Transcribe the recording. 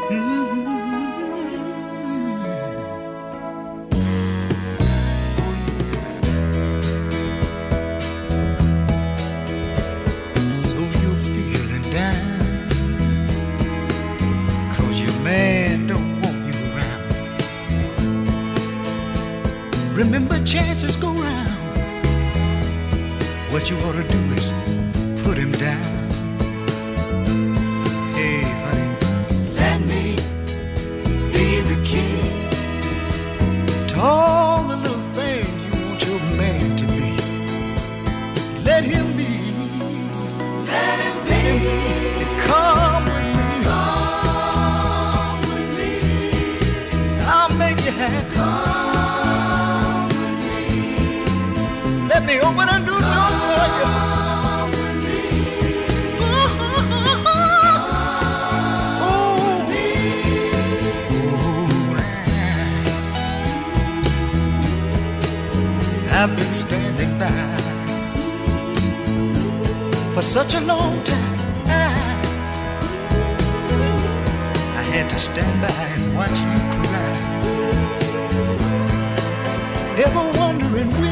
So you're feeling down 'cause your man don't want you around. Remember, chances go round. What you ought to do is put him down. Hey, honey, let me be the key to all the little things you want your man to be. Let him be. Let him be. Come with me. Come with me. I'll make you happy. Come with me. Let me open a new door for you. I've been standing by for such a long time. I had to stand by and watch you cry. Ever wondering